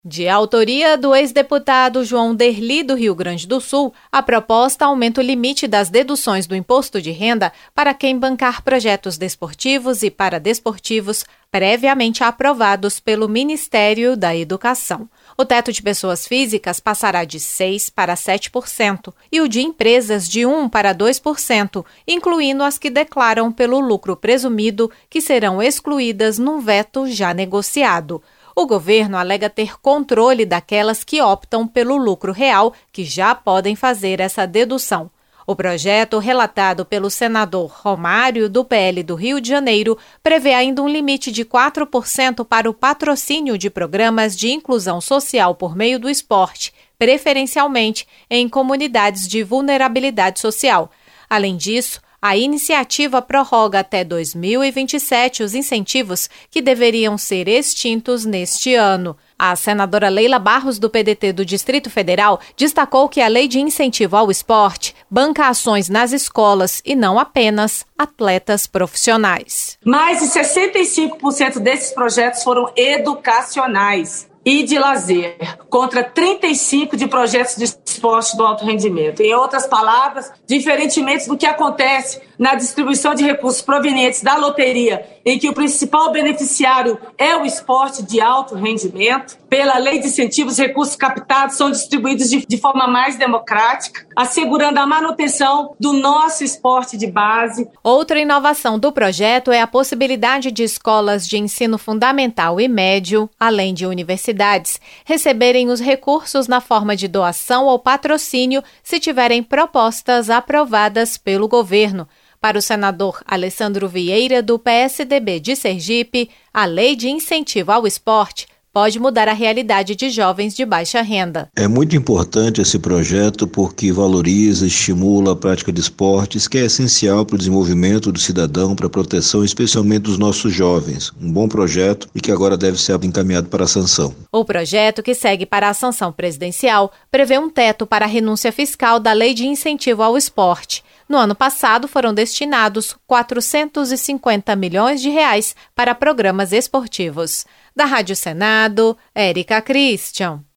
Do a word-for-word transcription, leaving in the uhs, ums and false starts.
De autoria do ex-deputado João Derli, do Rio Grande do Sul, a proposta aumenta o limite das deduções do imposto de renda para quem bancar projetos desportivos e paradesportivos previamente aprovados pelo Ministério da Educação. O teto de pessoas físicas passará de seis por cento para sete por cento e o de empresas de um por cento para dois por cento, incluindo as que declaram pelo lucro presumido, que serão excluídas num veto já negociado. O governo alega ter controle daquelas que optam pelo lucro real, que já podem fazer essa dedução. O projeto, relatado pelo senador Romário, do P L do Rio de Janeiro, prevê ainda um limite de quatro por cento para o patrocínio de programas de inclusão social por meio do esporte, preferencialmente em comunidades de vulnerabilidade social. Além disso, a iniciativa prorroga até dois mil e vinte e sete os incentivos que deveriam ser extintos neste ano. A senadora Leila Barros, do P D T do Distrito Federal, destacou que a Lei de Incentivo ao Esporte banca ações nas escolas e não apenas atletas profissionais. Mais de sessenta e cinco por cento desses projetos foram educacionais e de lazer, contra trinta e cinco por cento de projetos de esporte do alto rendimento. Em outras palavras, diferentemente do que acontece na distribuição de recursos provenientes da loteria, em que o principal beneficiário é o esporte de alto rendimento, pela lei de incentivos, recursos captados são distribuídos de, de forma mais democrática, assegurando a manutenção do nosso esporte de base. Outra inovação do projeto é a possibilidade de escolas de ensino fundamental e médio, além de universidades, receberem os recursos na forma de doação ou patrocínio se tiverem propostas aprovadas pelo governo. Para o senador Alessandro Vieira, do P S D B de Sergipe, a Lei de Incentivo ao Esporte pode mudar a realidade de jovens de baixa renda. É muito importante esse projeto porque valoriza, estimula a prática de esportes, que é essencial para o desenvolvimento do cidadão, para a proteção especialmente dos nossos jovens. Um bom projeto e que agora deve ser encaminhado para a sanção. O projeto, que segue para a sanção presidencial, prevê um teto para a renúncia fiscal da Lei de Incentivo ao Esporte. No ano passado, foram destinados quatrocentos e cinquenta milhões de reais para programas esportivos. Da Rádio Senado, Érica Christian.